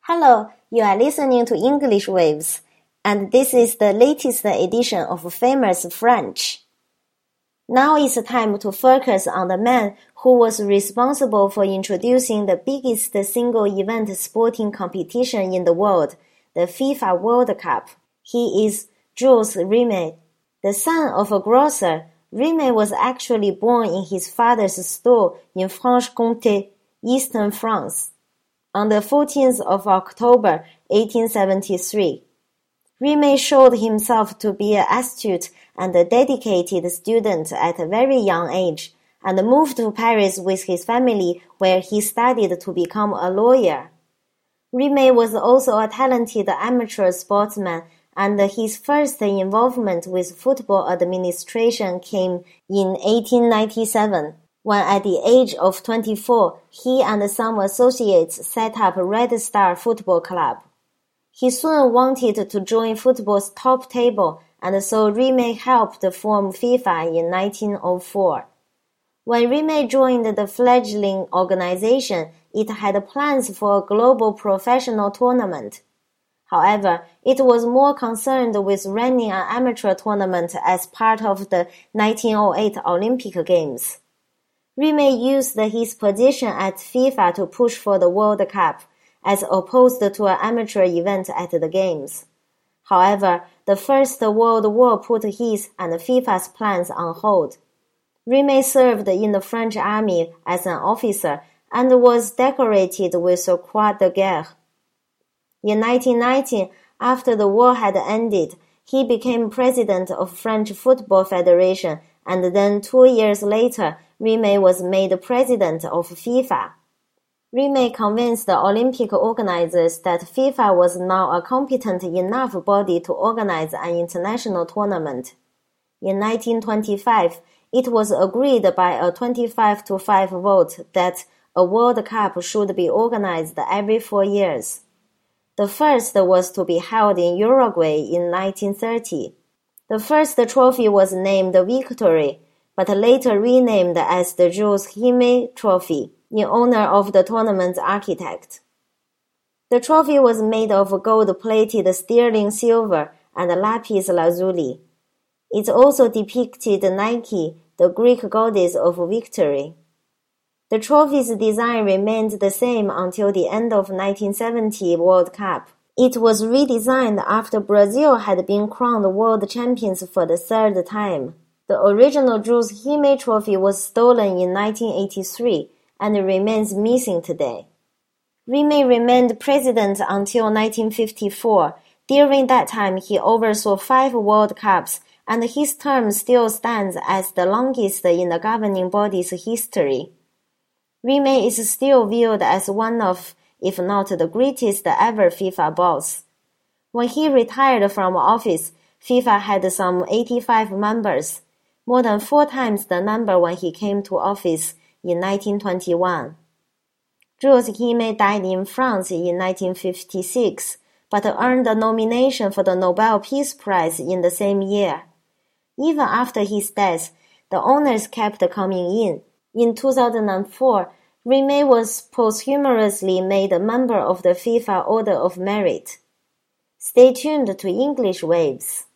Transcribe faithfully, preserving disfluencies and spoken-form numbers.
Hello, you are listening to English Waves, and this is the latest edition of Famous French. Now it's time to focus on the man who was responsible for introducing the biggest single-event sporting competition in the world, the FIFA World Cup. He is Jules Rimet. The son of a grocer, Rimet was actually born in his father's store in Franche-Comté, eastern France, on the fourteenth of October, eighteen seventy-three. Rimet showed himself to be an astute and a dedicated student at a very young age, and moved to Paris with his family, where he studied to become a lawyer. Rimet was also a talented amateur sportsman, and his first involvement with football administration came in eighteen ninety-seven. When at the age of twenty-four, he and some associates set up Red Star Football Club. He soon wanted to join football's top table, and so Rimet helped form FIFA in nineteen oh four. When Rimet joined the fledgling organization, it had plans for a global professional tournament. However, it was more concerned with running an amateur tournament as part of the nineteen oh eight Olympic Games. Rimet used his position at FIFA to push for the World Cup, as opposed to an amateur event at the Games. However, the First World War put his and FIFA's plans on hold. Rimet served in the French army as an officer and was decorated with the Croix de Guerre. In nineteen nineteen, after the war had ended, he became president of French Football Federation, and then two years later, Rimet was made president of FIFA. Rimet convinced the Olympic organizers that FIFA was now a competent enough body to organize an international tournament. In nineteen twenty-five, it was agreed by a twenty-five to five vote that a World Cup should be organized every four years. The first was to be held in Uruguay in nineteen thirty. The first trophy was named Victory, but later renamed as the Jules Rimet Trophy, in honor of the tournament's architect. The trophy was made of gold-plated sterling silver and lapis lazuli. It also depicted Nike, the Greek goddess of victory. The trophy's design remained the same until the end of nineteen seventy World Cup. It was redesigned after Brazil had been crowned world champions for the third time. The original Jules Rimet Trophy was stolen in nineteen eighty-three and remains missing today. Rimet remained president until nineteen fifty-four. During that time, he oversaw five World Cups, and his term still stands as the longest in the governing body's history. Rimet is still viewed as one of, if not the greatest ever FIFA boss. When he retired from office, FIFA had some eighty-five members, more than four times the number when he came to office in nineteen twenty-one. Jules Rimet died in France in nineteen fifty-six, but earned a nomination for the Nobel Peace Prize in the same year. Even after his death, the honors kept coming in. In two thousand four, Rimet was posthumously made a member of the FIFA Order of Merit. Stay tuned to English Waves.